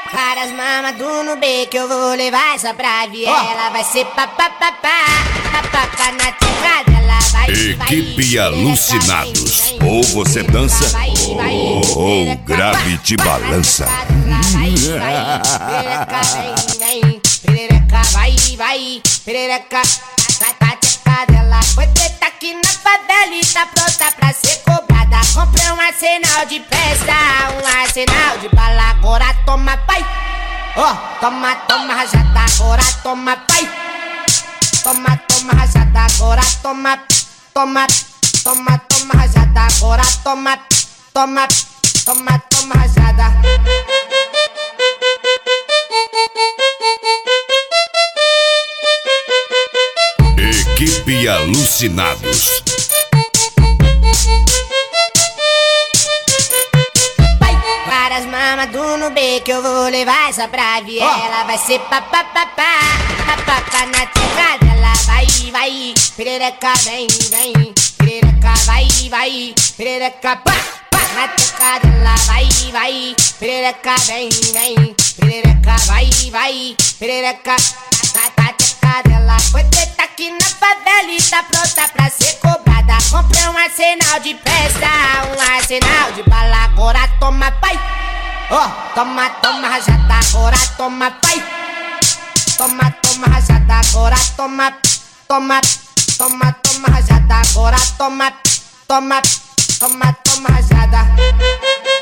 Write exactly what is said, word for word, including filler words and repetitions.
Várias mamas do Nubê que eu vou levar essa pra viela. Vai ser papapá, papapá na terra dela. Vai, Equipe Alucinados. Ou você dança, ou grave te balança. Perereca, vem, vem. Perereca, vai, vai. Perereca, na terra dela. Foi treta aqui na favela e tá pronta pra ser cobrada. Comprei um arsenal de peça, um arsenal de bala. Agora toma, pai. Ó, oh, toma, toma rajada, agora toma, pai. Toma, toma rajada, agora toma, toma, toma, toma rajada, agora toma, toma, toma, toma rajada. Equipe Alucinados. Várias mamas do Nubê que eu vou levar essa pra viela. Vai ser papapá, papapá na terra dela. Vai, vai, perereca, vem, vem. Perereca, vai, vai. Perereca, pá, pá na terra dela. Vai, vai, perereca, vem, vem. Perereca, vai, vai. Perereca, na terra dela. Foi treta aqui na favela e tá pronta pra ser cobrada. Comprei um arsenal de peça, um arsenal de bala. Agora toma, pai. Ó, oh, toma, toma rajada, agora toma, pai. Toma, toma rajada, agora toma, toma, toma, toma rajada, agora toma, toma, toma, toma rajada.